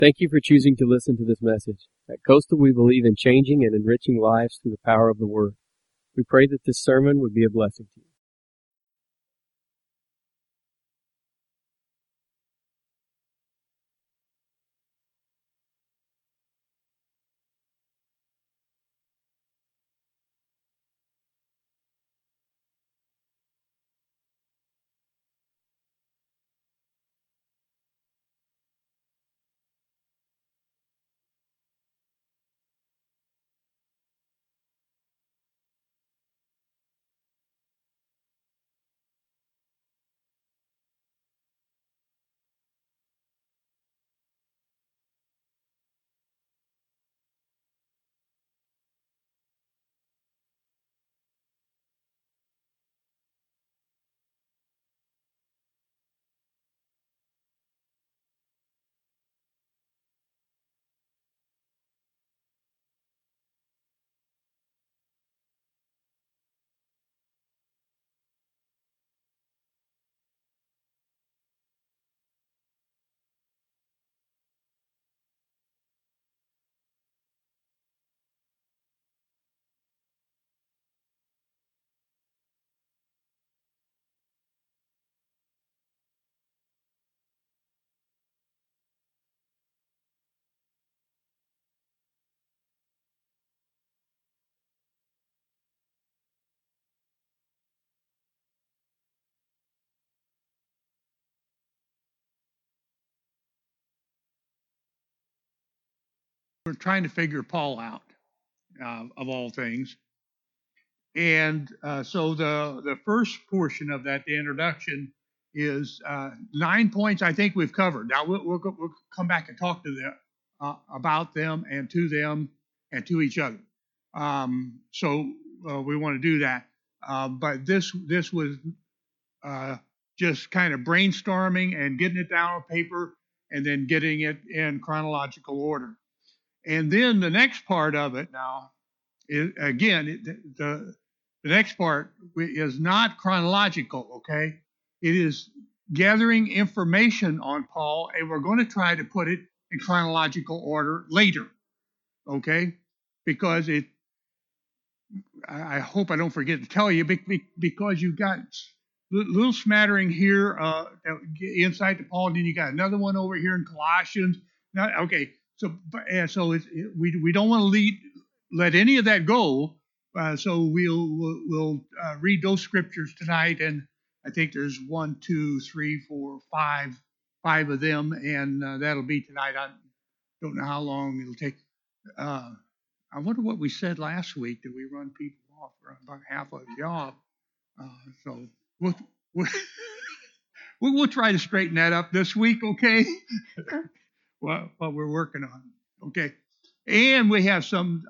Thank you for choosing to listen to this message. At Coastal, we believe in changing and enriching lives through the power of the Word. We pray that this sermon would be a blessing to you. We're trying to figure Paul out, of all things. And so the first portion of that, the introduction, is 9 points I think we've covered. Now we'll come back and talk to them about them and to each other. So we want to do that. But this was just kind of brainstorming and getting it down on paper and then getting it in chronological order. And then the next part of it now is, again, the next part is not chronological, okay? It is gathering information on Paul, and we're going to try to put it in chronological order later, okay? Because I hope I don't forget to tell you, because you've got little smattering here, insight to Paul, and then you got another one over here in Colossians. Now, okay, so we don't want to let any of that go. So we'll read those scriptures tonight, and I think there's 1, 2, 3, 4, 5 of them, and that'll be tonight. I don't know how long it'll take. I wonder what we said last week. Did we run people off for about half of the job? So we'll try to straighten that up this week, okay? What we're working on, okay? And we have some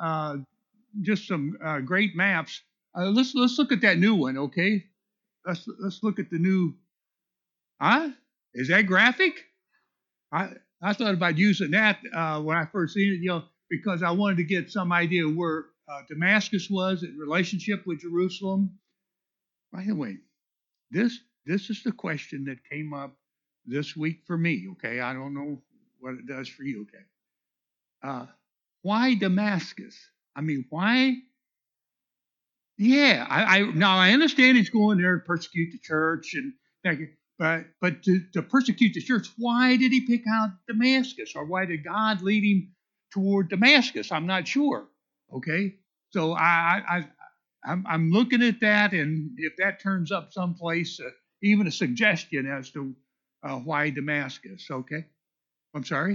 great maps. Let's look at that new one, okay? Let's look at the new. Is that graphic? I thought about using that when I first seen it, because I wanted to get some idea where Damascus was in relationship with Jerusalem. By the way, this is the question that came up this week for me. Okay, I don't know what it does for you. Okay, why Damascus? I mean, why? Yeah, now I understand he's going there to persecute the church, but to persecute the church, why did he pick out Damascus, or why did God lead him toward Damascus? I'm not sure. Okay, so I'm looking at that, and if that turns up someplace, even a suggestion as to why Damascus. Okay, I'm sorry.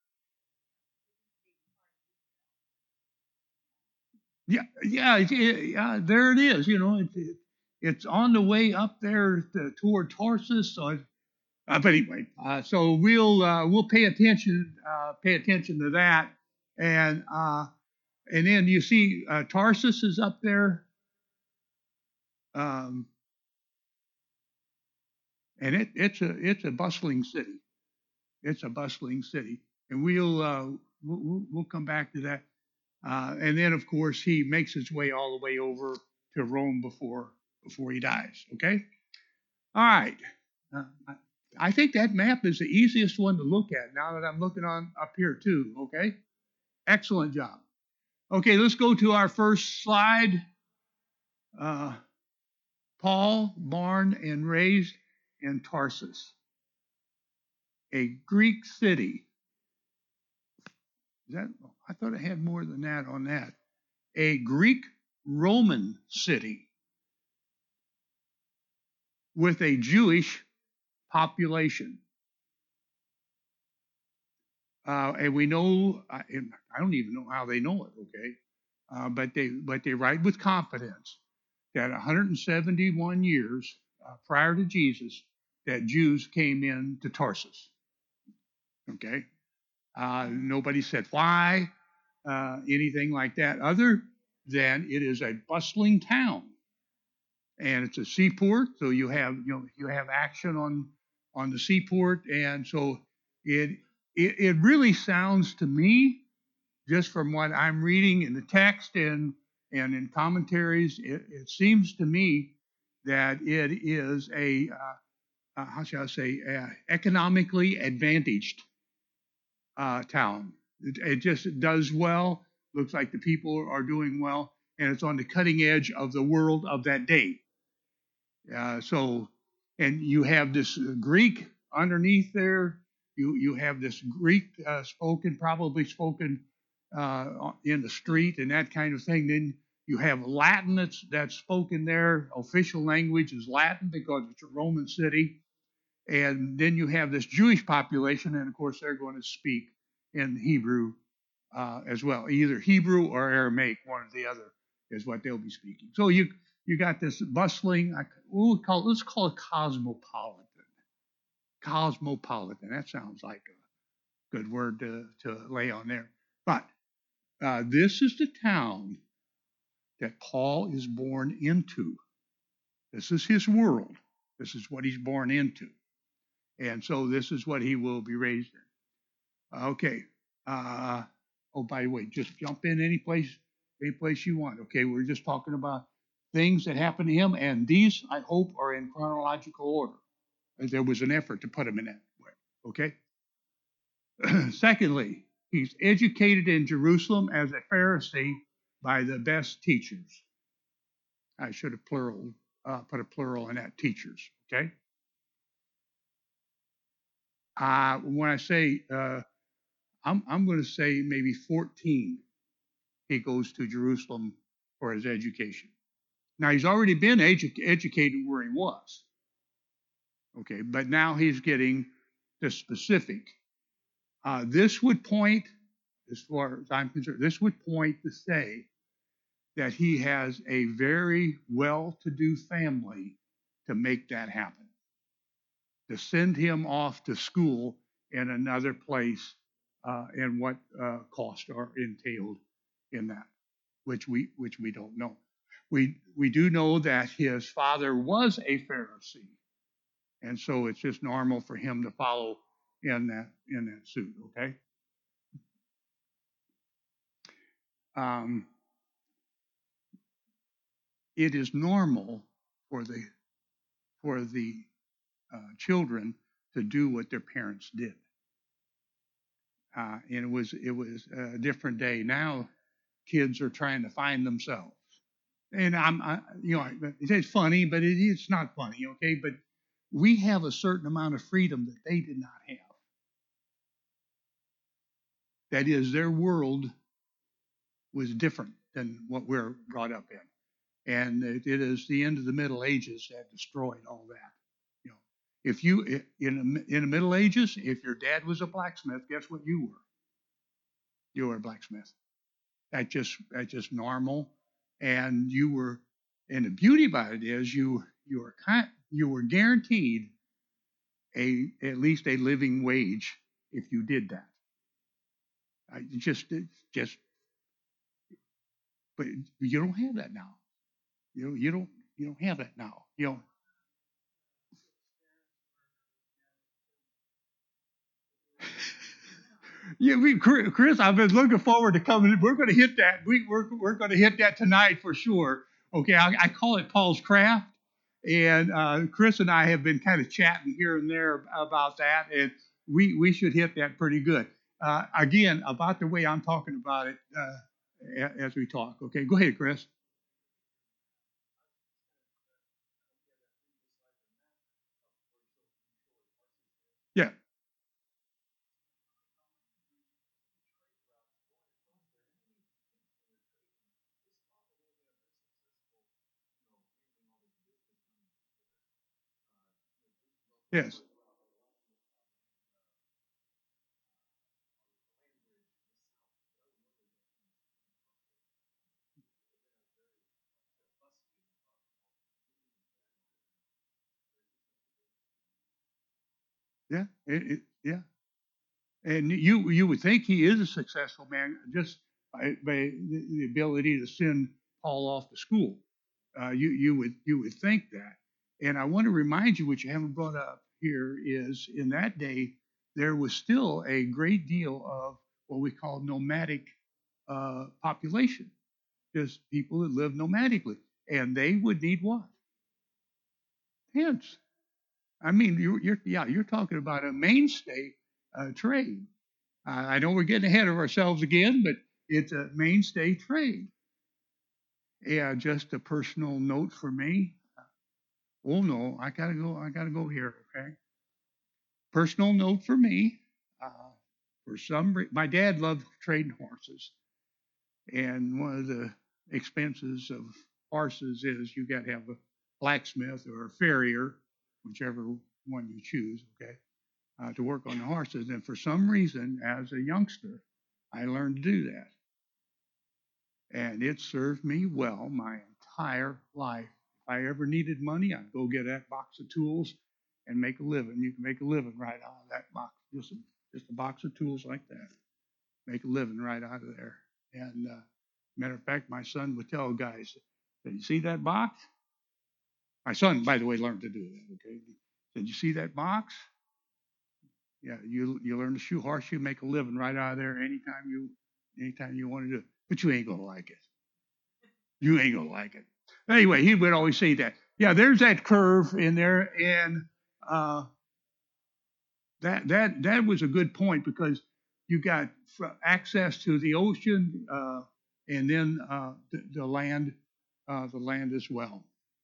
Yeah. There it is. It's on the way up there toward Tarsus. So, but anyway, so we'll pay attention to that, and then you see Tarsus is up there, and it's a bustling city. It's a bustling city, and we'll come back to that. And then, of course, he makes his way all the way over to Rome before he dies. Okay. All right. I think that map is the easiest one to look at now that I'm looking on up here too, okay? Excellent job. Okay, let's go to our first slide. Paul, born and raised in Tarsus, a Greek city. I thought it had more than that on that. A Greek Roman city with a Jewish population. And we know, I don't even know how they know it, okay? But they write with confidence that 171 years prior to Jesus, that Jews came into Tarsus, okay? Nobody said why, anything like that, other than it is a bustling town, and it's a seaport. So you have action on the seaport, and so it really sounds to me, just from what I'm reading in the text and in commentaries, it seems to me that it is a how shall I say, economically advantaged town. It just does well. Looks like the people are doing well, and it's on the cutting edge of the world of that day. And you have this Greek underneath there. You have this Greek probably spoken in the street and that kind of thing. Then you have Latin that's spoken there. Official language is Latin because it's a Roman city. And then you have this Jewish population, and of course they're going to speak in Hebrew as well. Either Hebrew or Aramaic, one or the other is what they'll be speaking. So you got this bustling, let's call it cosmopolitan. Cosmopolitan, that sounds like a good word to lay on there. But this is the town that Paul is born into. This is his world. This is what he's born into. And so this is what he will be raised in. Okay. By the way, just jump in any place you want. Okay, we're just talking about things that happened to him, and these, I hope, are in chronological order. There was an effort to put them in that way. Okay. Secondly, he's educated in Jerusalem as a Pharisee by the best teachers. I should have put a plural in that, teachers. Okay. When I say, I'm going to say maybe 14, he goes to Jerusalem for his education. Now, he's already been educated where he was. Okay, but now he's getting the specific. This would point, as far as I'm concerned, this would point to say that he has a very well-to-do family to make that happen. To send him off to school in another place, and what costs are entailed in that, which we don't know. We do know that his father was a Pharisee, and so it's just normal for him to follow in that suit. Okay. It is normal for the children to do what their parents did. And it was a different day. Now, kids are trying to find themselves. And it's funny, but it's not funny, okay? But we have a certain amount of freedom that they did not have. That is, their world was different than what we're brought up in. And it is the end of the Middle Ages that destroyed all that. If you, in the Middle Ages, if your dad was a blacksmith, guess what you were? You were a blacksmith. That's just normal. And you were, and the beauty about it is you were guaranteed at least a living wage if you did that. But you don't have that now. You don't have that now. Yeah, Chris, I've been looking forward to coming. We're going to hit that. We're going to hit that tonight for sure. Okay, I call it Paul's craft, And Chris and I have been kind of chatting here and there about that, and we should hit that pretty good. Again, about the way I'm talking about it as we talk. Okay, go ahead, Chris. Yeah. Yes. Yeah. Yeah. And you would think he is a successful man just by the ability to send Paul off to school. You would think that. And I want to remind you, which you haven't brought up here, is in that day there was still a great deal of what we call nomadic population, just people that live nomadically, and they would need what? Tents. I mean, you're talking about a mainstay trade. I know we're getting ahead of ourselves again, but it's a mainstay trade. Yeah, just a personal note for me. Oh no, I gotta go. I gotta go here. Okay. Personal note for me. Uh, for my dad loved trading horses, and one of the expenses of horses is you got to have a blacksmith or a farrier, whichever one you choose. Okay, to work on the horses. And for some reason, as a youngster, I learned to do that. And it served me well my entire life. If I ever needed money, I'd go get that box of tools and make a living. You can make a living right out of that box, just a box of tools like that. Make a living right out of there. And matter of fact, my son would tell guys, "Did you see that box?" My son, by the way, learned to do that. Okay, did you see that box? Yeah, you learn to shoe horseshoe, make a living right out of there anytime you want to do it. But you ain't gonna like it. You ain't gonna like it. Anyway, he would always say that. Yeah, there's that curve in there, and uh, that was a good point because you got access to the ocean and then the land as well.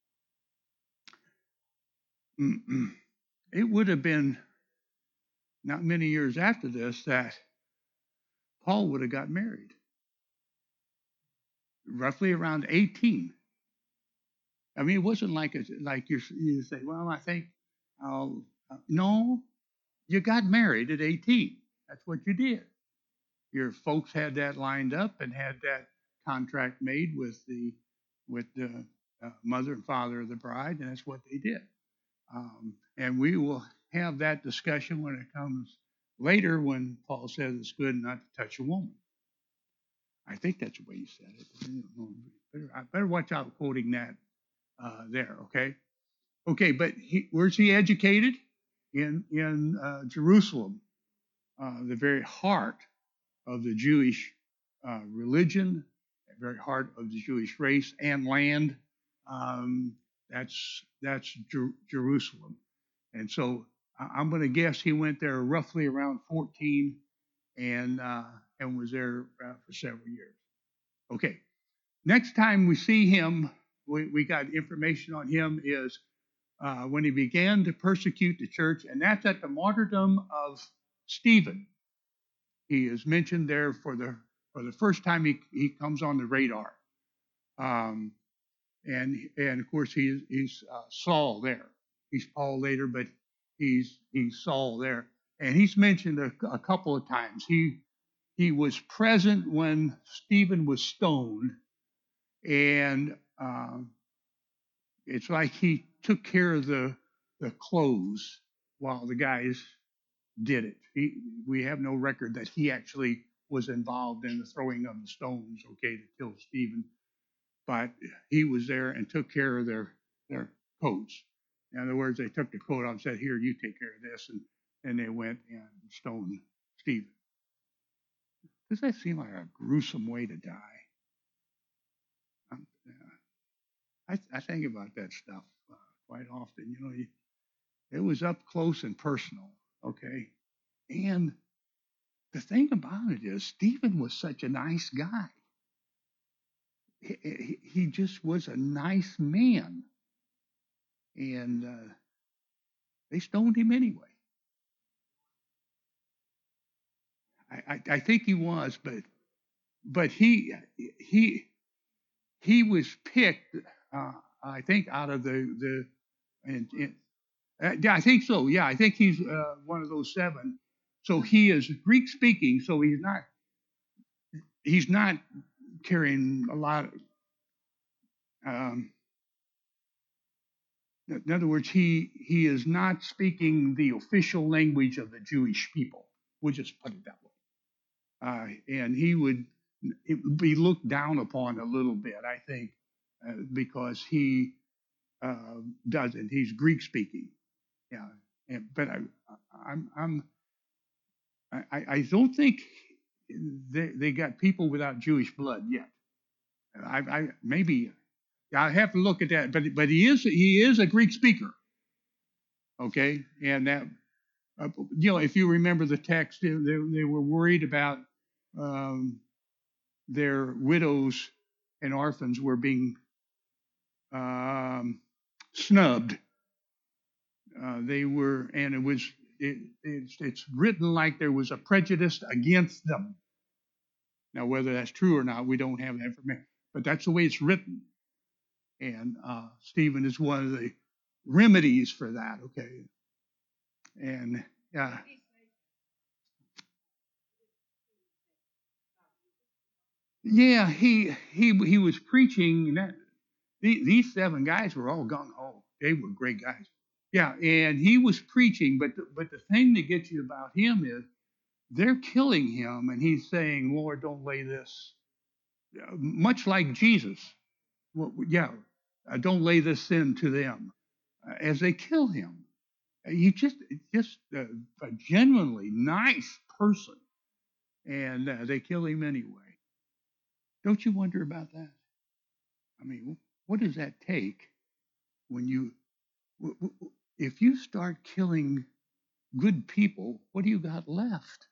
It would have been not many years after this that Paul would have got married, roughly around 18. I mean, it wasn't like you say, well, I think I'll. No, you got married at 18. That's what you did. Your folks had that lined up and had that contract made with the mother and father of the bride, and that's what they did. And we will have that discussion when it comes later when Paul says it's good not to touch a woman. I think that's the way he said it. I better watch out quoting that there, okay? Okay, but where's he educated? In Jerusalem, the very heart of the Jewish religion, the very heart of the Jewish race and land. Um, that's Jerusalem, and so I'm going to guess he went there roughly around 14, and was there for several years. Okay, next time we see him, we got information on him is when he began to persecute the church, and that's at the martyrdom of Stephen. He is mentioned there for the first time he comes on the radar, um, and of course he's Saul there. He's Paul later, but he's Saul there, and he's mentioned a couple of times. He was present when Stephen was stoned, and it's like he took care of the clothes while the guys did it. We have no record that he actually was involved in the throwing of the stones, okay, to kill Stephen, but he was there and took care of their coats. In other words, they took the coat off and said, "Here, you take care of this," and they went and stoned Stephen. Does that seem like a gruesome way to die? I think about that stuff quite often. It was up close and personal. Okay, and the thing about it is, Stephen was such a nice guy. He just was a nice man, and they stoned him anyway. I think he was, but he was picked. I think out of yeah, I think so. Yeah, I think he's one of those 7. So he is Greek speaking. So he's not carrying a lot. In other words, he is not speaking the official language of the Jewish people. We'll just put it that way. And he would be looked down upon a little bit, I think, because he doesn't. He's Greek speaking. Yeah. But I don't think they got people without Jewish blood yet. Maybe I have to look at that. But he is a Greek speaker. Okay, and that if you remember the text, they were worried about their widows and orphans were being snubbed. They were, and it's written like there was a prejudice against them. Now, whether that's true or not, we don't have that information, but that's the way it's written. And Stephen is one of the remedies for that. Okay, and yeah, he was preaching that these 7 guys were all gung ho. They were great guys. Yeah, and he was preaching, but the thing that gets you about him is they're killing him, and he's saying, "Lord, don't lay this." Much like Jesus, don't lay this sin to them as they kill him. He's just a genuinely nice person, and they kill him anyway. Don't you wonder about that? I mean, what does that take when if you start killing good people, what do you got left?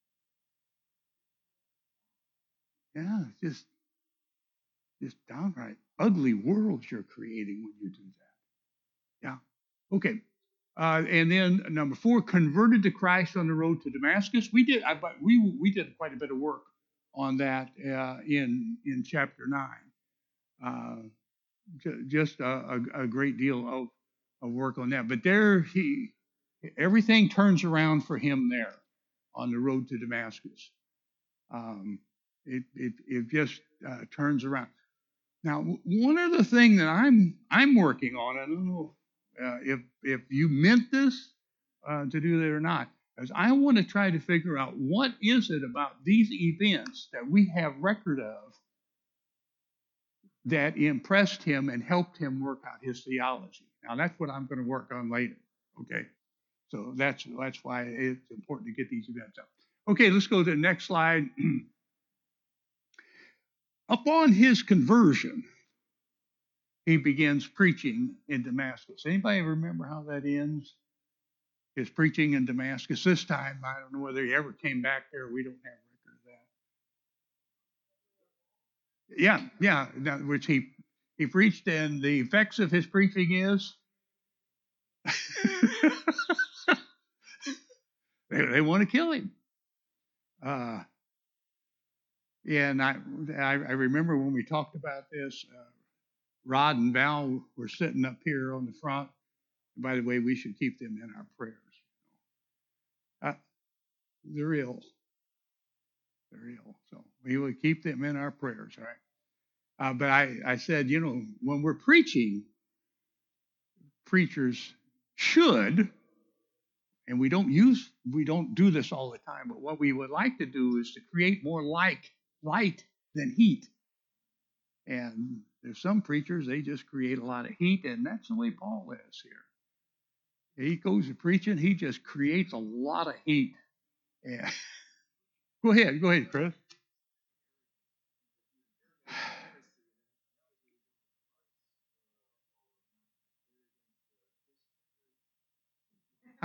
Yeah, just downright ugly worlds you're creating when you do that. Yeah. Okay. And then number 4, converted to Christ on the road to Damascus. We did quite a bit of work on that in chapter 9. Just a great deal of work on that. But there everything turns around for him there on the road to Damascus. It just turns around. Now, one other thing that I'm working on, I don't know if you meant this to do that or not, is I want to try to figure out what is it about these events that we have record of that impressed him and helped him work out his theology. Now, that's what I'm going to work on later. Okay, so that's why it's important to get these events up. Okay, let's go to the next slide. Upon his conversion, he begins preaching in Damascus. Anybody remember how that ends? His preaching in Damascus. This time, I don't know whether he ever came back there. We don't have record of that. Yeah. Which he preached, and the effects of his preaching is they want to kill him. And I remember when we talked about this, Rod and Val were sitting up here on the front. And by the way, we should keep them in our prayers. They're ill. So we will keep them in our prayers, right? But I said, when we're preaching, preachers should, and we don't do this all the time, but what we would like to do is to create more light than heat. And there's some preachers, they just create a lot of heat, and that's the way Paul is here. He goes to preaching, he just creates a lot of heat. Yeah. Go ahead, Chris.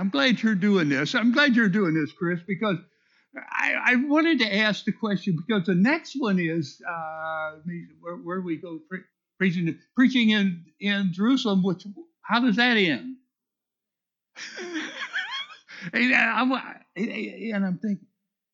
I'm glad you're doing this. I'm glad you're doing this, Chris, because I wanted to ask the question because the next one is where we go preaching in Jerusalem. Which how does that end? and I'm thinking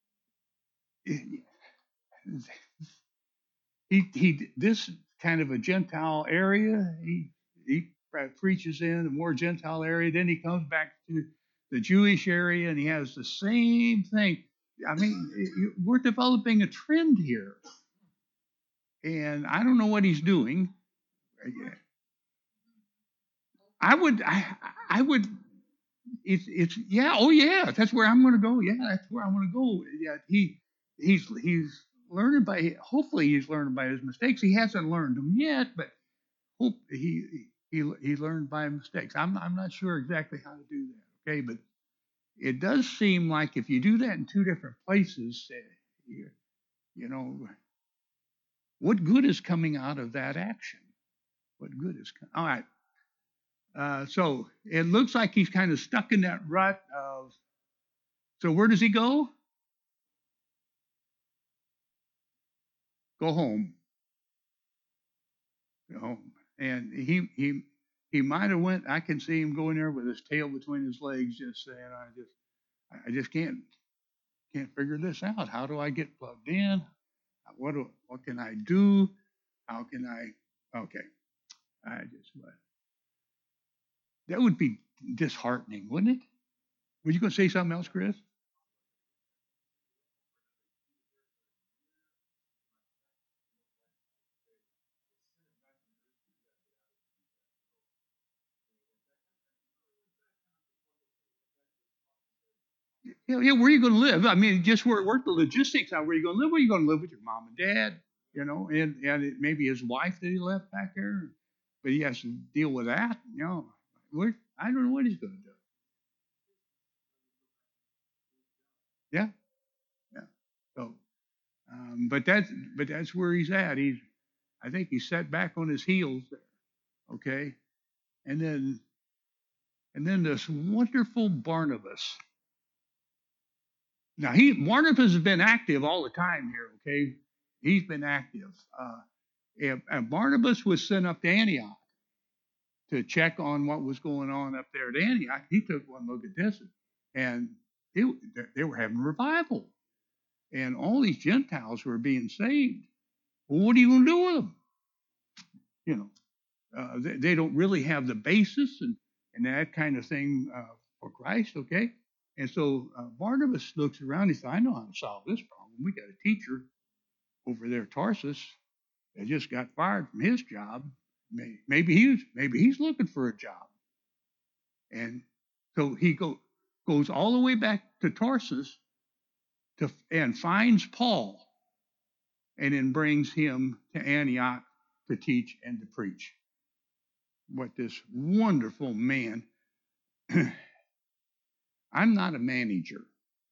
he this kind of a Gentile area. He preaches in a more Gentile area. Then he comes back to the Jewish area, and he has the same thing. I mean, we're developing a trend here, and I don't know what he's doing. I would. It's yeah. Oh yeah, that's where I'm going to go. Yeah, that's where I want to go. Yeah, he's learning by. Hopefully, he's learning by his mistakes. He hasn't learned them yet, but hope he learned by mistakes. I'm not sure exactly how to do that. Okay, but it does seem like if you do that in two different places, you know, what good is coming out of that action? What good is all right? So it looks like he's kind of stuck in that rut of. So where does he go? Go home. Go home. And he might have went. I can see him going there with his tail between his legs, just saying, I just can't figure this out. How do I get plugged in? What can I do? How can I? Okay, that would be disheartening, wouldn't it? Were you going to say something else, Chris? Yeah, where are you going to live? I mean, just work the logistics out. Where are you going to live? Where are you going to live with your mom and dad? And maybe his wife that he left back there, but he has to deal with that. I don't know what he's going to do. Yeah, yeah. So, but that's where he's at. I think he's set back on his heels there. Okay, and then this wonderful Barnabas. Now Barnabas has been active all the time here. Okay, he's been active. And Barnabas was sent up to Antioch to check on what was going on up there at Antioch. He took one look at this, and they were having revival, and all these Gentiles were being saved. Well, what are you going to do with them? They don't really have the basis and that kind of thing for Christ, okay? And so Barnabas looks around. He said, I know how to solve this problem. We got a teacher over there, Tarsus, that just got fired from his job. Maybe he's looking for a job. And so he goes all the way back to Tarsus and finds Paul and then brings him to Antioch to teach and to preach. What this wonderful man. I'm not a manager.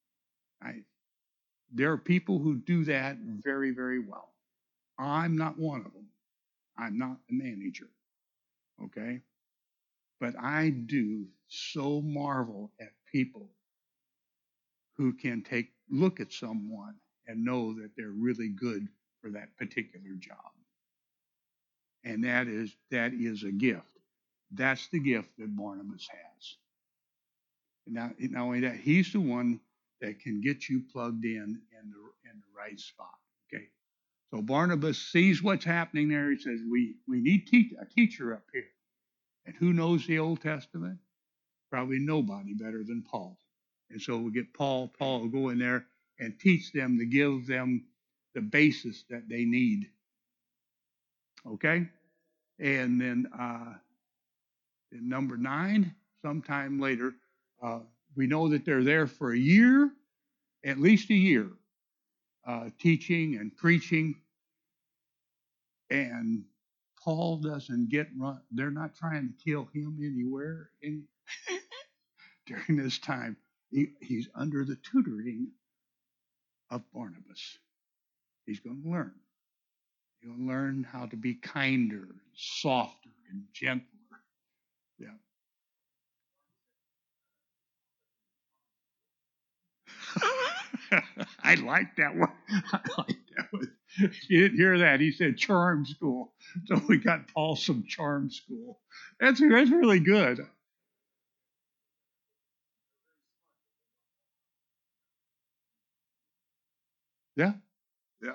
There are people who do that very, very well. I'm not one of them. I'm not a manager. Okay? But I do so marvel at people who can look at someone and know that they're really good for that particular job. And that is a gift. That's the gift that Barnabas has. Now, not only that, he's the one that can get you plugged in the right spot. Okay. So Barnabas sees what's happening there. He says, we need a teacher up here. And who knows the Old Testament? Probably nobody better than Paul. And so we get Paul. Paul will go in there and teach them to give them the basis that they need. Okay? And then in number 9, sometime later, we know that they're there for a year, at least a year, teaching and preaching. And Paul doesn't get run. They're not trying to kill him anywhere during this time. He's under the tutoring of Barnabas. He's going to learn. He's going to learn how to be kinder, softer, and gentler. Yeah. I like that one. I like that one. You didn't hear that. He said charm school. So we got Paul some charm school. That's really good. Yeah. Yeah.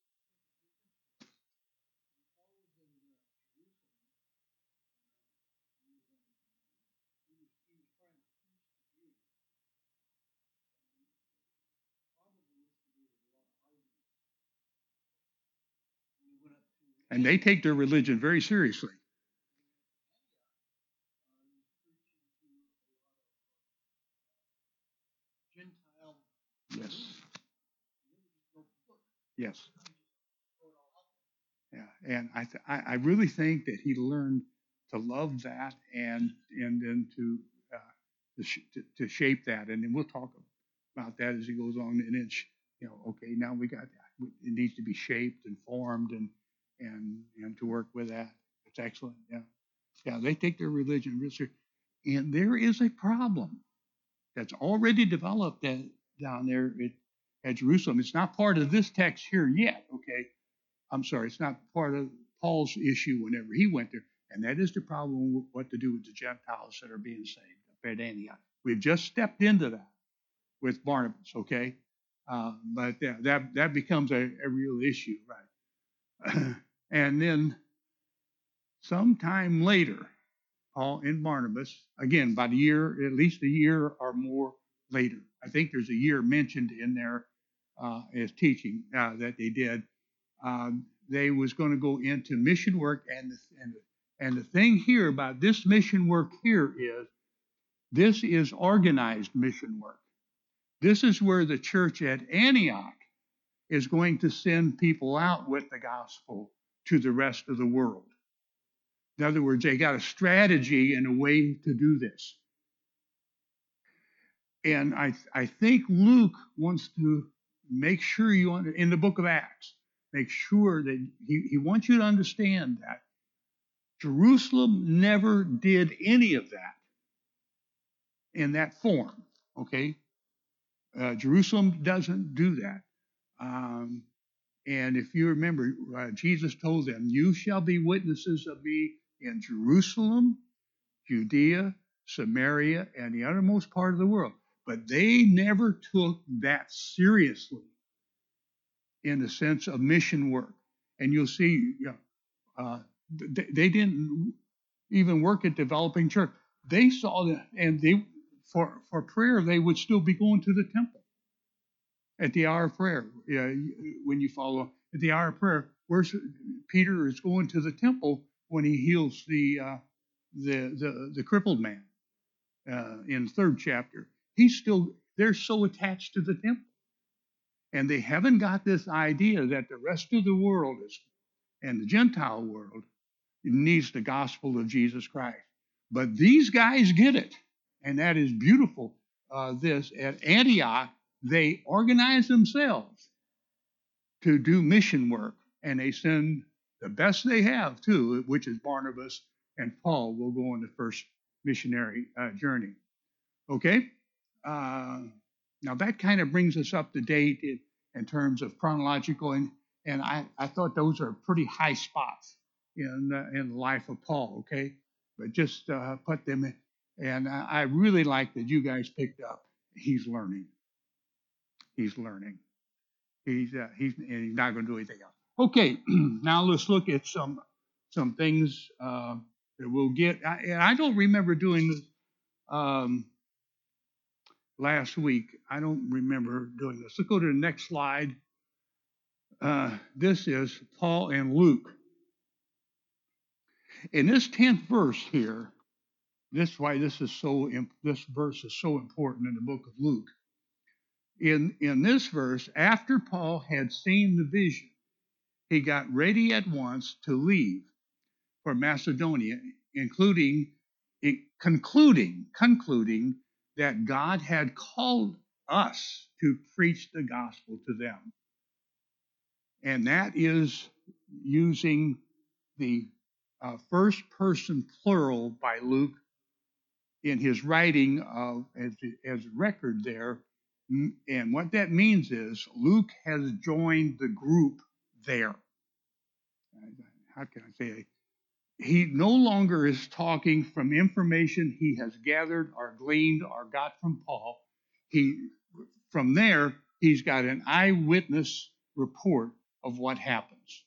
And they take their religion very seriously. Yes. Yes. Yeah. And I really think that he learned to love that and then to shape that. And then we'll talk about that as he goes on. And it's, okay, now we got that. It needs to be shaped and formed and to work with that. It's excellent. Yeah. Yeah. They take their religion real serious. And there is a problem that's already developed down there at Jerusalem. It's not part of this text here yet, okay? I'm sorry, it's not part of Paul's issue whenever he went there, and that is the problem with what to do with the Gentiles that are being saved up at Antioch. We've just stepped into that with Barnabas, okay? But that becomes a real issue, right? And then sometime later, Paul and Barnabas, again, about a year, at least a year or more later. I think there's a year mentioned in there as teaching that they did. They was going to go into mission work, and the thing here about this mission work here is this is organized mission work. This is where the church at Antioch is going to send people out with the gospel to the rest of the world. In other words, they got a strategy and a way to do this. And I think Luke wants to make sure in the book of Acts, make sure that he wants you to understand that Jerusalem never did any of that in that form, okay? Jerusalem doesn't do that. And if you remember, Jesus told them, you shall be witnesses of me in Jerusalem, Judea, Samaria, and the uttermost part of the world. But they never took that seriously in the sense of mission work. And you'll see, they didn't even work at developing church. They saw that, and they for prayer they would still be going to the temple at the hour of prayer. When you follow at the hour of prayer, where's Peter is going to the temple when he heals the crippled man in the 3rd chapter. They're so attached to the temple, and they haven't got this idea that the rest of the world and the Gentile world needs the gospel of Jesus Christ. But these guys get it, and that is beautiful. This at Antioch, they organize themselves to do mission work, and they send the best they have too, which is Barnabas and Paul will go on the first missionary journey. Okay? Now that kind of brings us up to date in terms of chronological, and I thought those are pretty high spots in the life of Paul, okay? But just put them in. And I really like that you guys picked up. He's learning. He's learning. He's not going to do anything else. Okay, now let's look at some things that we'll get. I don't remember doing this last week. I don't remember doing this. Let's go to the next slide. This is Paul and Luke. In this 10th verse here, this verse is so important in the book of Luke. In this verse, after Paul had seen the vision, he got ready at once to leave for Macedonia, concluding that God had called us to preach the gospel to them. And that is using the first person plural by Luke in his writing as record there And what that means is Luke has joined the group there. How can I say it? He no longer is talking from information he has gathered or gleaned or got from Paul. From there, he's got an eyewitness report of what happens.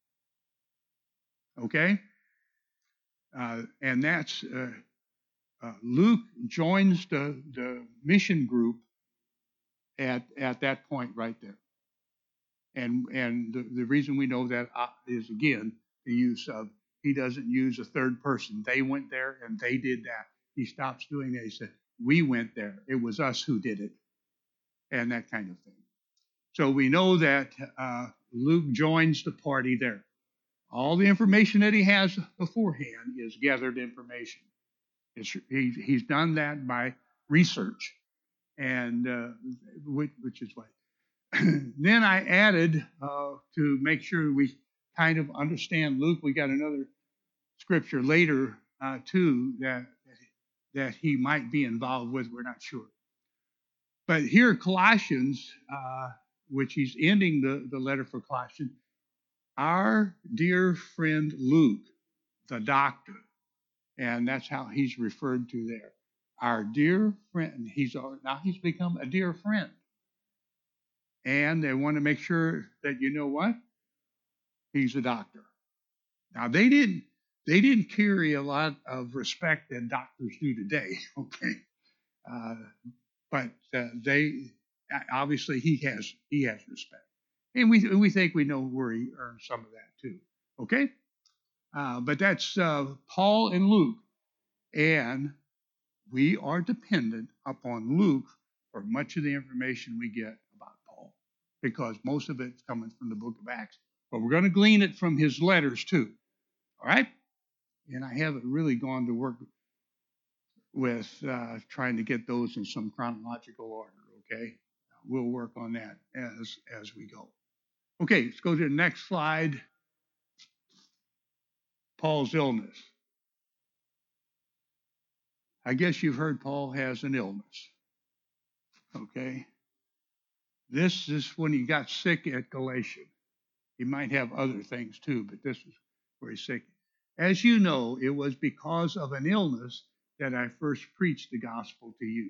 Okay? And that's Luke joins the mission group at that point right there. And the reason we know that is, again, the use of, he doesn't use a third person. They went there and they did that. He stops doing that. He said, we went there. It was us who did it. And that kind of thing. So we know that Luke joins the party there. All the information that he has beforehand is gathered information. He's done that by research, and which is what. Then I added to make sure we kind of understand Luke. We got another scripture later too that he might be involved with. We're not sure. But here, Colossians, which he's ending the letter for Colossians, our dear friend Luke, the doctor, and that's how he's referred to there. Our dear friend, now he's become a dear friend. And they want to make sure that you know what? He's a doctor. Now they didn't carry a lot of respect that doctors do today, okay? But they obviously he has respect, and we think we know where he earned some of that too. Okay, but that's Paul and Luke, and we are dependent upon Luke for much of the information we get about Paul, because most of it's coming from the book of Acts. But we're going to glean it from his letters too. All right, and I haven't really gone to work with trying to get those in some chronological order. Okay, we'll work on that as we go. Okay, let's go to the next slide. Paul's illness. I guess you've heard Paul has an illness. Okay, this is when he got sick at Galatia. He might have other things too, but this is where he's sick. As you know, it was because of an illness that I first preached the gospel to you.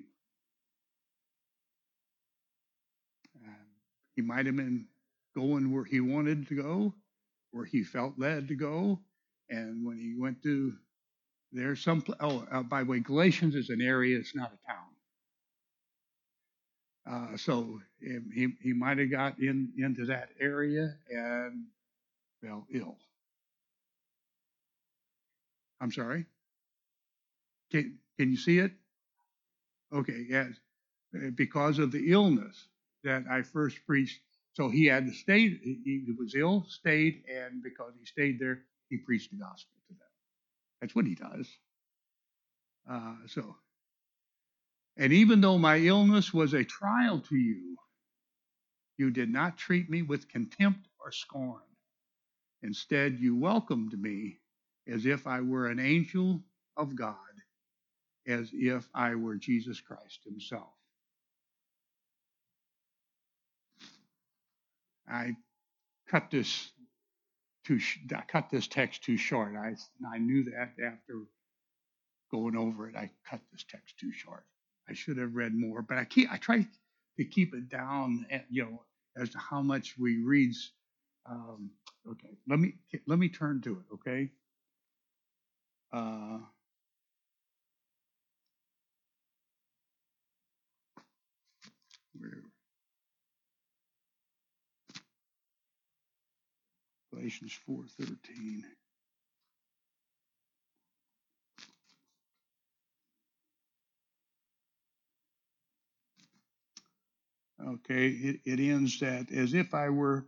He might have been going where he wanted to go, where he felt led to go. And when he went to there, by the way, Galatians is an area, it's not a town. So he might have got into that area and fell ill. I'm sorry? Can you see it? Okay, yes. Because of the illness that I first preached. So he had to stay. He was ill, stayed, and because he stayed there, he preached the gospel to them. That's what he does. And even though my illness was a trial to you, you did not treat me with contempt or scorn. Instead, you welcomed me as if I were an angel of God, as if I were Jesus Christ himself. I cut this text too short. I knew that after going over it. I cut this text too short. I should have read more, but I try to keep it down, as to how much we read. Okay, let me turn to it. Okay. Galatians 4:13. Okay, it ends that as if I were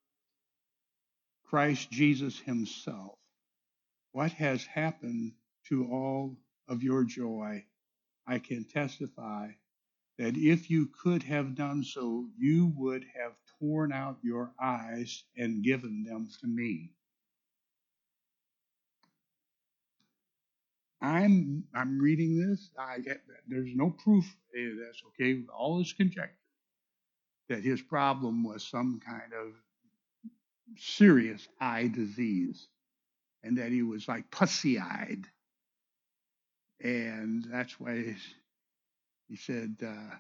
Christ Jesus himself. What has happened to all of your joy? I can testify that if you could have done so, you would have torn out your eyes and given them to me. I'm reading this. There's no proof of this. Okay, all is conjecture. that his problem was some kind of serious eye disease, and that he was like pussy-eyed, and that's why he said,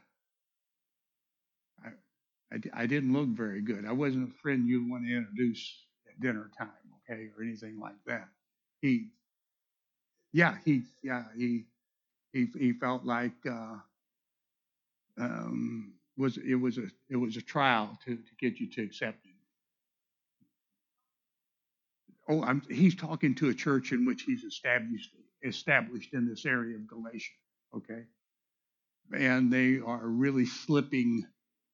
I didn't look very good. I wasn't a friend you want to introduce at dinner time, okay, or anything like that. He, he felt like it was a trial to get you to accept him. Oh, he's talking to a church in which he's established in this area of Galatia, okay, and they are really slipping.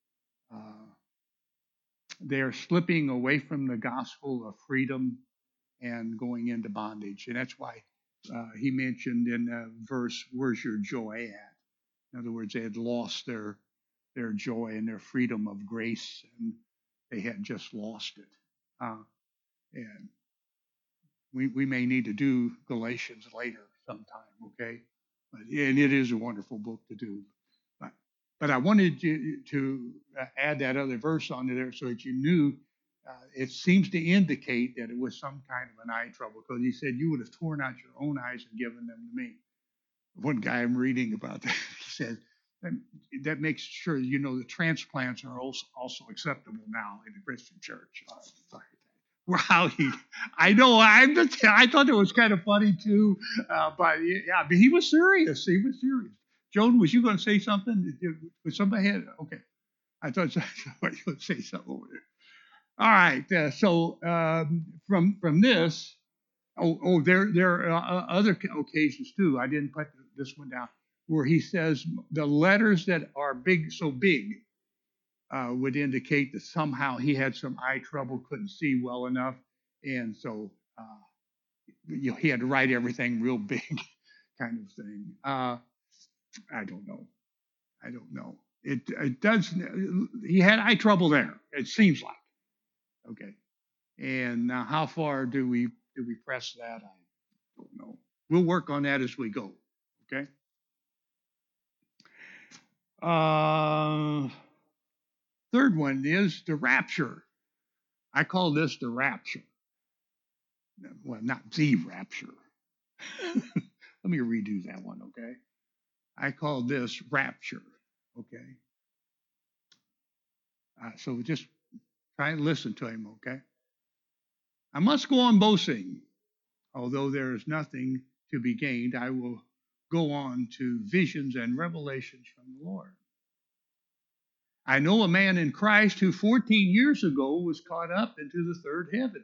They are slipping away from the gospel of freedom and going into bondage, and that's why he mentioned in the verse, "Where's your joy at?" In other words, they had lost their joy and their freedom of grace, and they had just lost it. And we may need to do Galatians later sometime, okay? And it is a wonderful book to do. But I wanted you to add that other verse onto there so that you knew. It seems to indicate that it was some kind of an eye trouble, because he said you would have torn out your own eyes and given them to me. One guy I'm reading about that, he said, that makes sure you know the transplants are also acceptable now in the Christian church. Wow, I know. I thought it was kind of funny too, but yeah, but he was serious. He was serious. Joan, was you going to say something? Was somebody had? Okay, I thought somebody was going to say something over there. All right. So from this, there are other occasions too. I didn't put this one down where he says the letters that are so big would indicate that somehow he had some eye trouble, couldn't see well enough, and so he had to write everything real big, kind of thing. I don't know. It does. He had eye trouble there. It seems like. Okay. And now, how far do we press that? I don't know. We'll work on that as we go. Okay. Third one is the rapture. I call this the rapture. Well, not the rapture. Let me redo that one, okay? I call this rapture, okay? So just try and listen to him, okay? I must go on boasting. Although there is nothing to be gained, I will go on to visions and revelations from the Lord. I know a man in Christ who 14 years ago was caught up into the third heaven.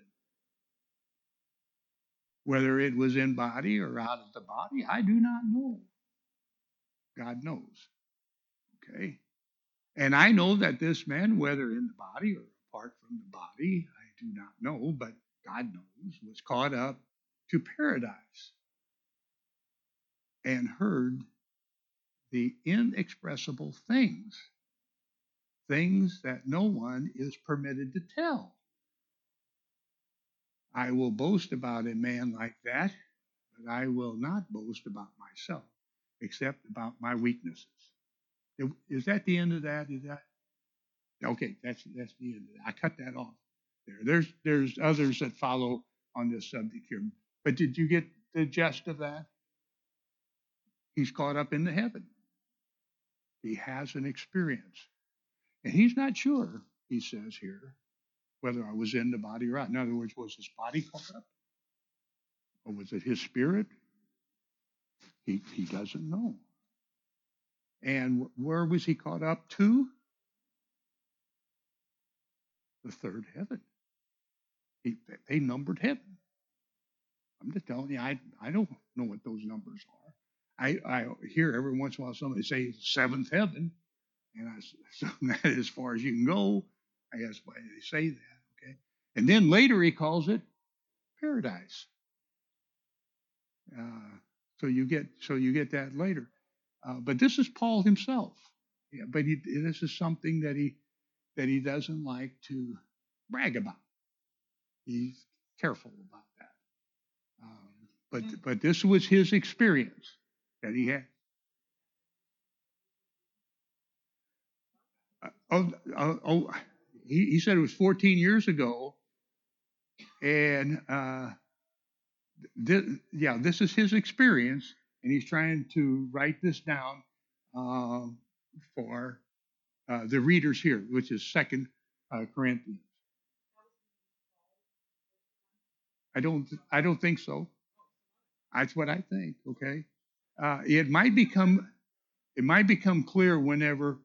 Whether it was in body or out of the body, I do not know. God knows. Okay. And I know that this man, whether in the body or apart from the body, I do not know, but God knows, was caught up to paradise and heard the inexpressible things that no one is permitted to tell. I will boast about a man like that, but I will not boast about myself, except about my weaknesses. Is that the end of that? Is that okay? That's the end of that. I cut that off there. There's others that follow on this subject here, but did you get the gist of that? He's caught up in the heaven. He has an experience, and he's not sure. He says here whether I was in the body or not. In other words, was his body caught up, or was it his spirit? He doesn't know. And where was he caught up to? The third heaven. They numbered heaven. I'm just telling you, I don't know what those numbers are. I hear every once in a while somebody say seventh heaven, and I assume that as far as you can go. I guess why they say that. Okay, and then later he calls it paradise. So you get that later. But this is Paul himself. Yeah, but this is something that he doesn't like to brag about. He's careful about that. But this was his experience that he had. He said it was 14 years ago, and this is his experience, and he's trying to write this down for the readers here, which is Second Corinthians. I don't think so. That's what I think. Okay, it might become clear whenever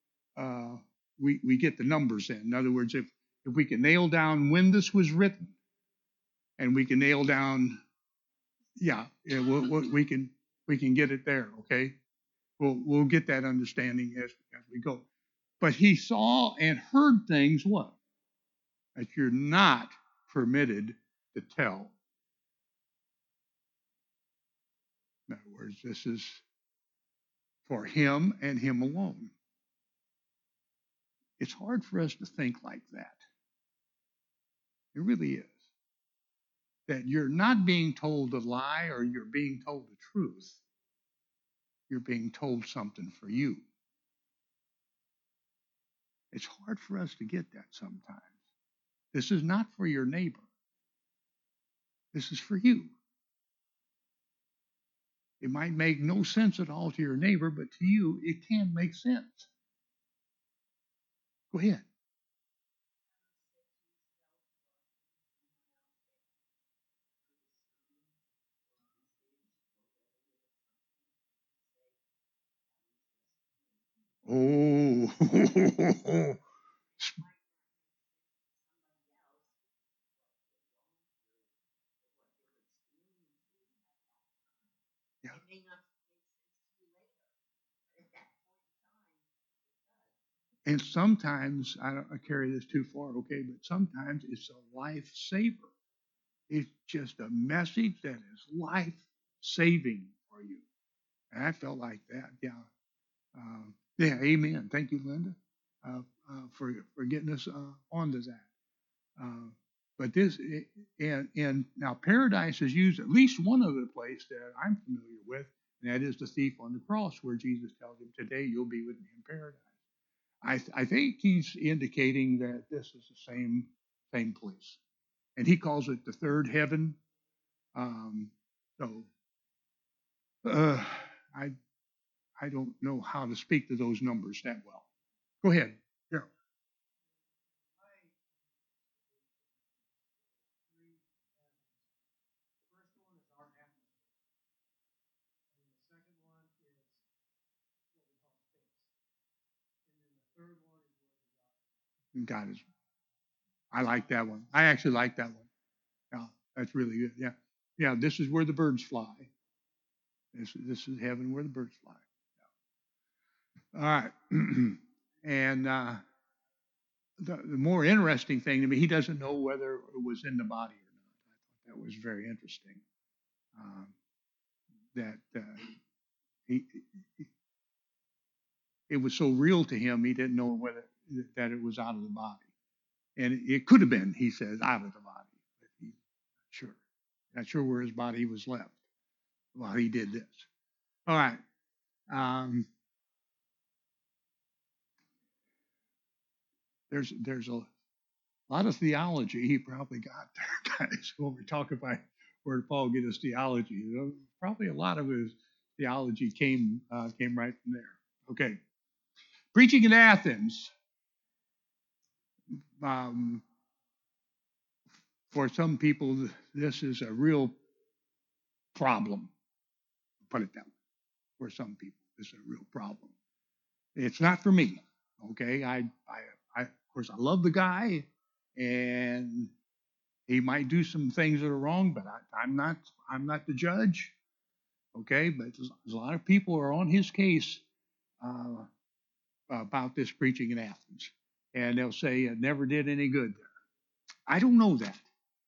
we get the numbers in. In other words, if we can nail down when this was written, and we can nail down, we can get it there. Okay, we'll get that understanding as we go. But he saw and heard things what? That you're not permitted to tell. In other words, this is for him and him alone. It's hard for us to think like that. It really is. That you're not being told a lie or you're being told the truth. You're being told something for you. It's hard for us to get that sometimes. This is not for your neighbor. This is for you. It might make no sense at all to your neighbor, but to you, it can make sense. Go ahead. Oh, yeah. And sometimes, I carry this too far, okay, but sometimes it's a lifesaver. It's just a message that is life-saving for you. And I felt like that, yeah. Amen. Thank you, Linda, for getting us onto that. But this, and now paradise is used at least one other place that I'm familiar with, and that is the thief on the cross, where Jesus tells him, "Today you'll be with me in paradise." I think he's indicating that this is the same place, and he calls it the third heaven. So I don't know how to speak to those numbers that well. Go ahead. Yeah. God is. I like that one. I actually like that one. Yeah, that's really good. Yeah, yeah. This is where the birds fly. This is heaven where the birds fly. Yeah. All right. And the more interesting thing to me, he doesn't know whether it was in the body or not. I thought that was very interesting. That it was so real to him, he didn't know whether that it was out of the body. And it could have been, he says, out of the body. But he's not sure where his body was left while he did this. All right. There's a lot of theology he probably got there, guys. When we talk about where did Paul get his theology, probably a lot of his theology came right from there. Okay. Preaching in Athens. For some people, this is a real problem. Put it that way. For some people, this is a real problem. It's not for me. Okay. Of course, I love the guy, and he might do some things that are wrong, but I'm not the judge. Okay. But there's a lot of people are on his case about this preaching in Athens, and they'll say it never did any good there. I don't know that.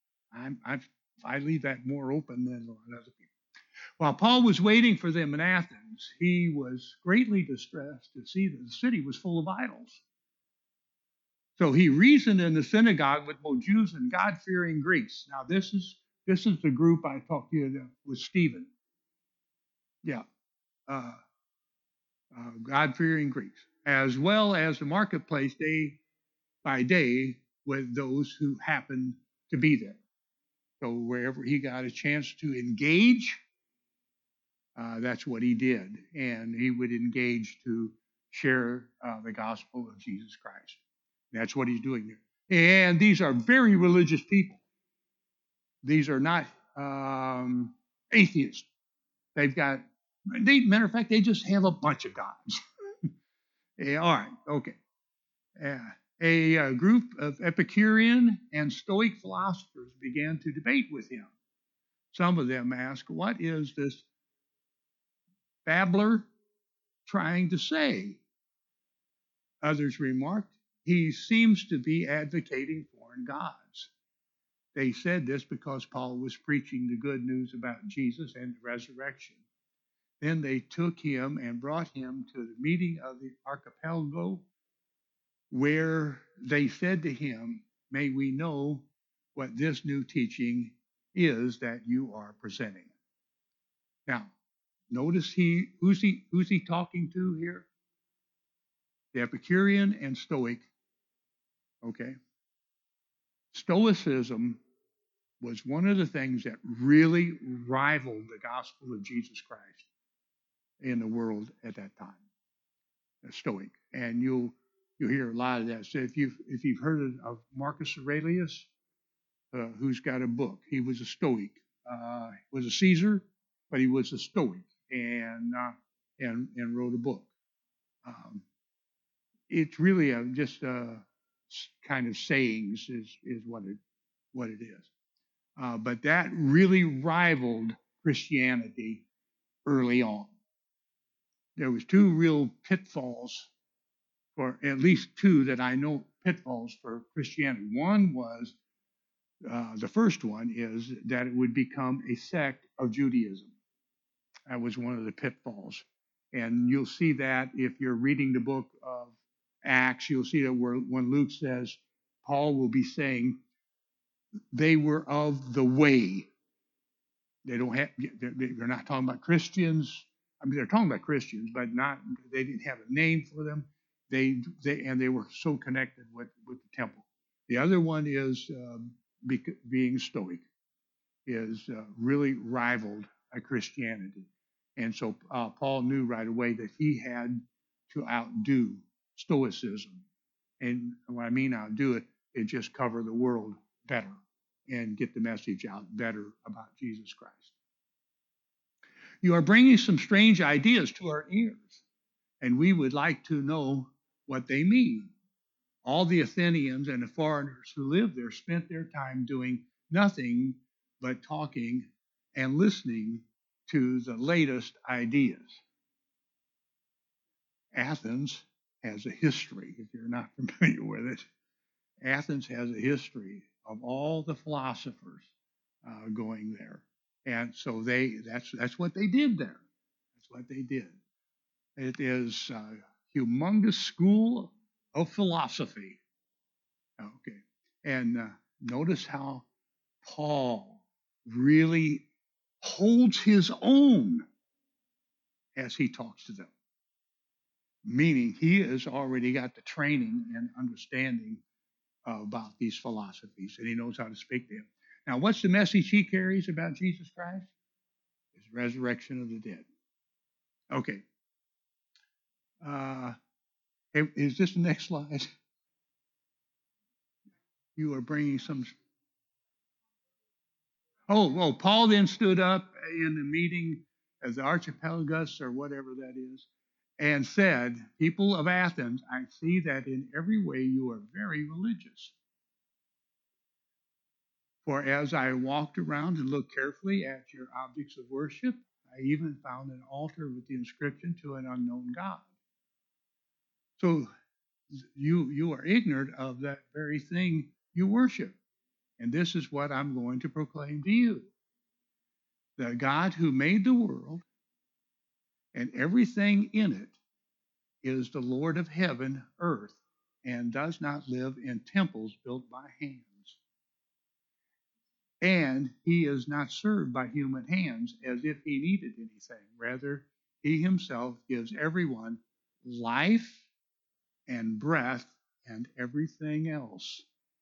I leave that more open than a lot of other people. While Paul was waiting for them in Athens, he was greatly distressed to see that the city was full of idols. So he reasoned in the synagogue with both Jews and God-fearing Greeks. Now this is the group I talked to you with Stephen. Yeah, God-fearing Greeks. as well as the marketplace day by day with those who happened to be there. So wherever he got a chance to engage, that's what he did. And he would engage to share the gospel of Jesus Christ. That's what he's doing there. And these are very religious people. These are not atheists. Matter of fact, they just have a bunch of gods. Yeah, all right, okay. A group of Epicurean and Stoic philosophers began to debate with him. Some of them asked, "What is this babbler trying to say?" Others remarked, "He seems to be advocating foreign gods." They said this because Paul was preaching the good news about Jesus and the resurrection. Then they took him and brought him to the meeting of the archipelago, where they said to him, "May we know what this new teaching is that you are presenting?" Now, notice who's he talking to here? The Epicurean and Stoic. Okay. Stoicism was one of the things that really rivaled the gospel of Jesus Christ in the world at that time. A Stoic. And you'll hear a lot of that. So if you've heard of Marcus Aurelius, who's got a book, he was a Stoic. Was a Caesar, but he was a Stoic and wrote a book. It's really just kind of sayings is what it is. But that really rivaled Christianity early on. There was two real pitfalls, or at least two that I know pitfalls for Christianity. One was, the first one is that it would become a sect of Judaism. That was one of the pitfalls. And you'll see that if you're reading the book of Acts, you'll see that when Luke says, Paul will be saying, they were of the way. They're not talking about Christians. I mean, they're talking about Christians, but they didn't have a name for them. They were so connected with the temple. The other one is being Stoic, is really rivaled Christianity. And so Paul knew right away that he had to outdo Stoicism. And when I mean outdo it, just cover the world better and get the message out better about Jesus Christ. You are bringing some strange ideas to our ears, and we would like to know what they mean. All the Athenians and the foreigners who lived there spent their time doing nothing but talking and listening to the latest ideas. Athens has a history, if you're not familiar with it. Athens has a history of all the philosophers going there. And so that's what they did there. That's what they did. It is a humongous school of philosophy. Okay. And notice how Paul really holds his own as he talks to them. Meaning he has already got the training and understanding about these philosophies, and he knows how to speak to them. Now, what's the message he carries about Jesus Christ? His resurrection of the dead. Okay. Is this the next slide? You are bringing some. Oh, Paul then stood up in the meeting as the archipelagus or whatever that is, and said, "People of Athens, I see that in every way you are very religious. For as I walked around and looked carefully at your objects of worship, I even found an altar with the inscription to an unknown God." So you are ignorant of that very thing you worship. And this is what I'm going to proclaim to you. The God who made the world and everything in it is the Lord of heaven, earth, and does not live in temples built by hands. And he is not served by human hands as if he needed anything. Rather, he himself gives everyone life and breath and everything else.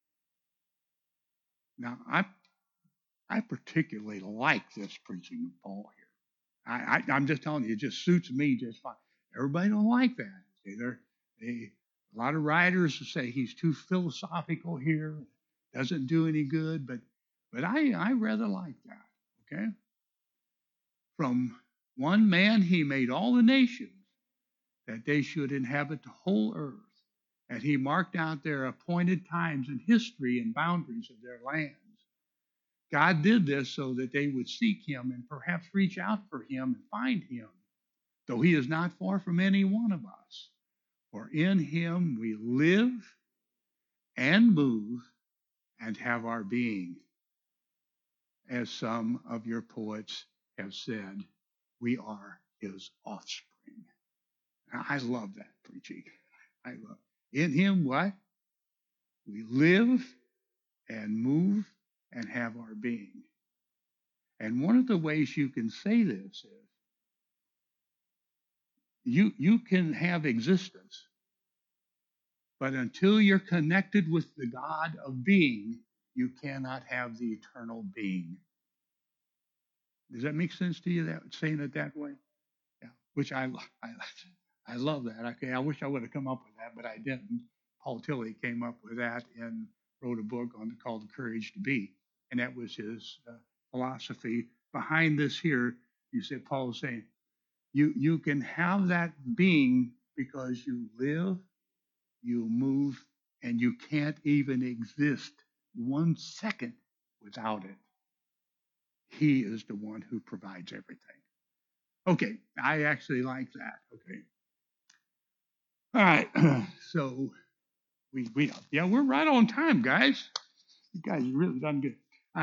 Now, I particularly like this preaching of Paul here. I'm just telling you, it just suits me just fine. Everybody don't like that. A lot of writers say he's too philosophical here, doesn't do any good, but I rather like that. Okay, from one man he made all the nations that they should inhabit the whole earth, and he marked out their appointed times in history and boundaries of their lands. God did this so that they would seek him and perhaps reach out for him and find him, though he is not far from any one of us. For in him we live and move and have our being. As some of your poets have said, we are his offspring. Now, I love that preaching. I love in him what? We live and move and have our being. And one of the ways you can say this is you can have existence, but until you're connected with the God of being, you cannot have the eternal being. Does that make sense to you? That saying it that way, yeah. Which I love that. Okay, I wish I would have come up with that, but I didn't. Paul Tillich came up with that and wrote a book called The Courage to Be, and that was his philosophy behind this. Here, you said Paul was saying you can have that being because you live, you move, and you can't even exist 1 second without it. He is the one who provides everything. Okay, I actually like that. Okay. All right. So we're right on time, guys. You guys really done good.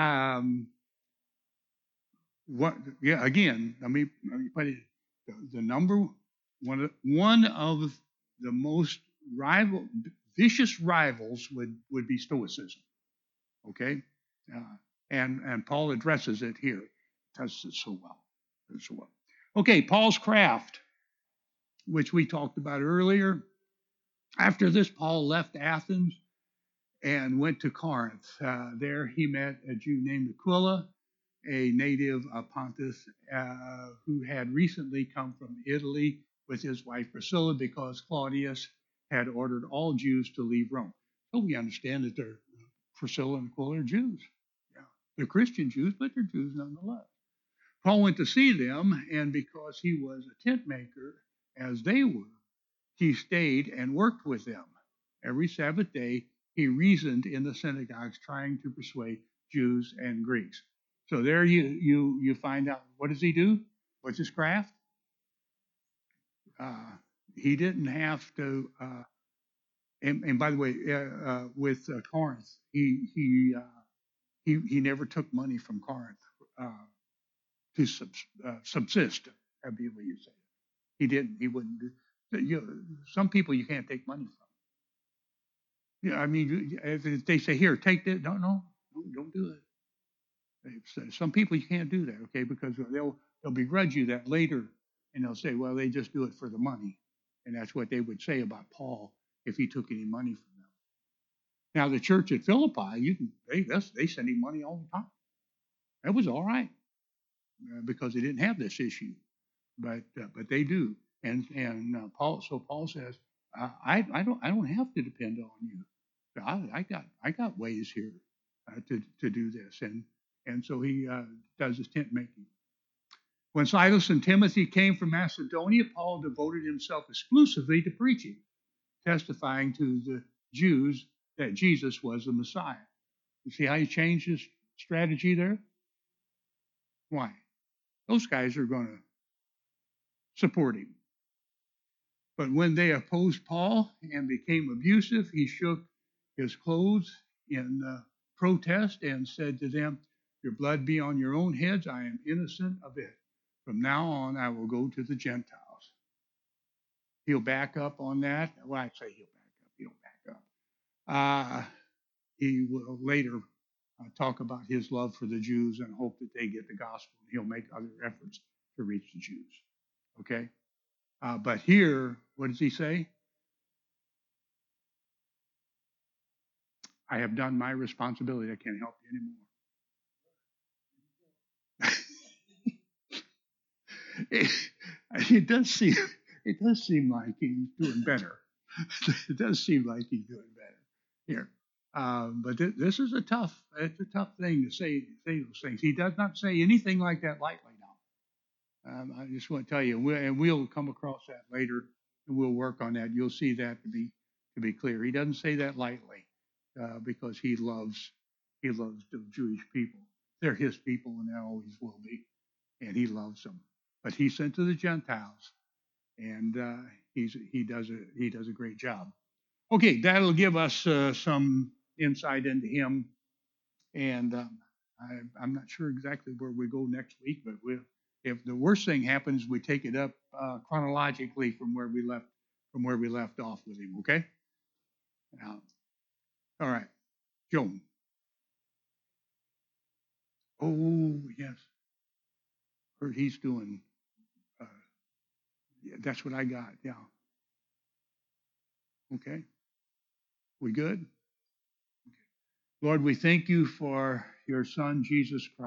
Again, let me put it. The number one of the most vicious rivals would be Stoicism. Okay, and Paul addresses it here. Does it so well. Okay, Paul's craft, which we talked about earlier. After this, Paul left Athens and went to Corinth. There he met a Jew named Aquila, a native of Pontus, who had recently come from Italy with his wife Priscilla because Claudius had ordered all Jews to leave Rome. So we understand that Priscilla and Aquila are Jews. Yeah. They're Christian Jews, but they're Jews nonetheless. Paul went to see them, and because he was a tent maker, as they were, he stayed and worked with them. Every Sabbath day, he reasoned in the synagogues, trying to persuade Jews and Greeks. So there you find out, what does he do? What's his craft? He didn't have to. And by the way, with Corinth, he never took money from Corinth to subsist. That'd be what you say. He didn't. He wouldn't do. Some people you can't take money from. Yeah, I mean, if they say, "Here, take this," no, don't do it. Some people you can't do that, okay, because they'll begrudge you that later, and they'll say, "Well, they just do it for the money," and that's what they would say about Paul if he took any money from them. Now, the church at Philippi, they send him money all the time. That was all right because they didn't have this issue, but they do. And Paul says, I don't have to depend on you. I got ways here to do this, and so he does his tent making. When Silas and Timothy came from Macedonia, Paul devoted himself exclusively to preaching, testifying to the Jews that Jesus was the Messiah. You see how he changed his strategy there? Why? Those guys are going to support him. But when they opposed Paul and became abusive, he shook his clothes in protest and said to them, "Your blood be on your own heads. I am innocent of it. From now on, I will go to the Gentiles." He'll back up on that. Well, I say he'll back up. He don't back up. He will later talk about his love for the Jews and hope that they get the gospel. He'll make other efforts to reach the Jews. Okay? But here, what does he say? I have done my responsibility. I can't help you anymore. It does seem like he's doing better. It does seem like he's doing better here. But this is it's a tough thing to say those things. He does not say anything like that lightly now. I just want to tell you, and we'll come across that later, and we'll work on that. You'll see that to be clear. He doesn't say that lightly because he loves the Jewish people. They're his people, and they always will be, and he loves them. But he sent to the Gentiles, and he does a great job. Okay, that'll give us some insight into him, and I'm not sure exactly where we go next week, but if the worst thing happens, we take it up chronologically from where we left off with him. Okay. All right, Joan. Oh yes, heard he's doing. Yeah, that's what I got. Yeah. Okay. We good? Lord, we thank you for your Son Jesus Christ.